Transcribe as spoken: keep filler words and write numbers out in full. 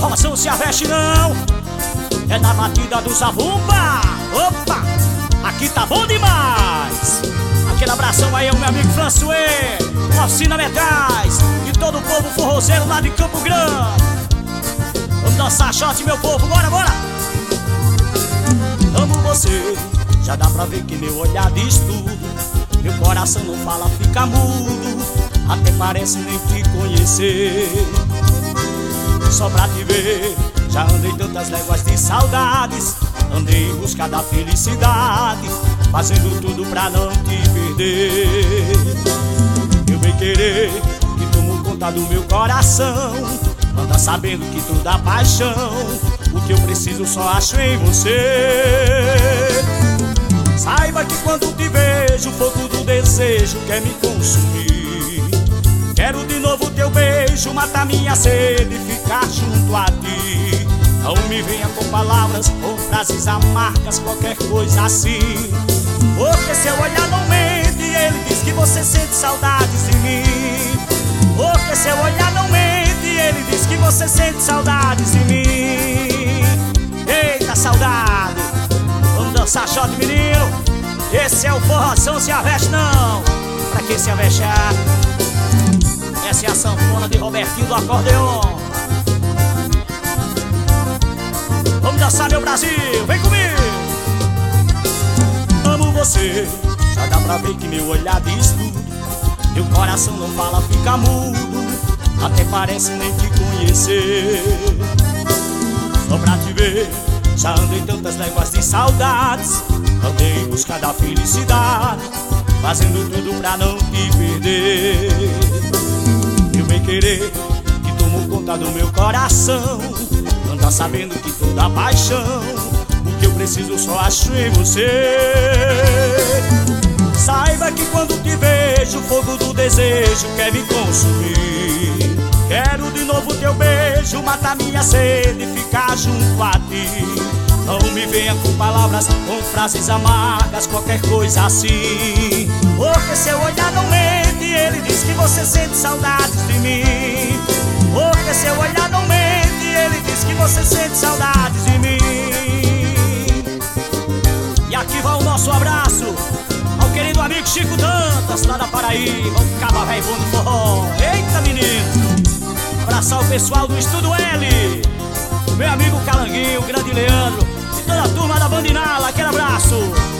força não se aveste não. É na batida do zabumba. Opa, aqui tá bom demais. Aquele abração aí ao meu amigo François, Oficina Metais e todo o povo forrozeiro lá de Campo Grande. Vamos dançar shot, meu povo, bora, bora. Amo você, já dá pra ver que meu olhar diz tudo. Meu coração não fala, fica mudo, até parece nem te conhecer. Só pra te ver, já andei tantas léguas de saudades. Andei em busca da felicidade, fazendo tudo pra não te perder. Meu bem querer, que tomou conta do meu coração, anda sabendo que tu dá paixão. O que eu preciso só acho em você. Saiba que quando te vejo, o fogo do desejo quer me consumir. Quero de novo teu beijo, matar minha sede e ficar junto a ti. Não me venha com palavras ou frases amargas, qualquer coisa assim. Porque seu olhar não mente e ele diz que você sente saudades de mim. Porque seu olhar não mente e ele diz que você sente saudades de mim. Eita, saudade! Vamos dançar shot, menino. Esse é o forrozão, se aveste não. Pra que se avexar? Essa é a sanfona de Robertinho do acordeon. Vamos dançar, meu Brasil, vem comigo. Amo você, já dá pra ver que meu olhar diz tudo. Meu coração não fala, fica mudo, até parece nem te conhecer. Só pra te ver, já andei tantas léguas de saudades. Andei em busca da felicidade, fazendo tudo pra não te perder. Meu bem querer, que tomou conta do meu coração, anda sabendo que toda paixão, o que eu preciso só acho em você. Saiba que quando te vejo, o fogo do desejo quer me consumir. Quero de novo teu beijo, matar minha sede e ficar junto a ti. Não me venha com palavras, com frases amargas, qualquer coisa assim. Porque seu olhar não mente e ele diz que você sente saudades de mim. Porque seu olhar não mente e ele diz que você sente saudades de mim. E aqui vai o nosso abraço ao querido amigo Chico Dantas, lá da Paraíba, o caba velho bom do forró. Eita, menino! Abraçar o pessoal do Estúdio L, meu amigo Calanguinho, o grande Leandro e toda a turma da Bandinala, aquele abraço.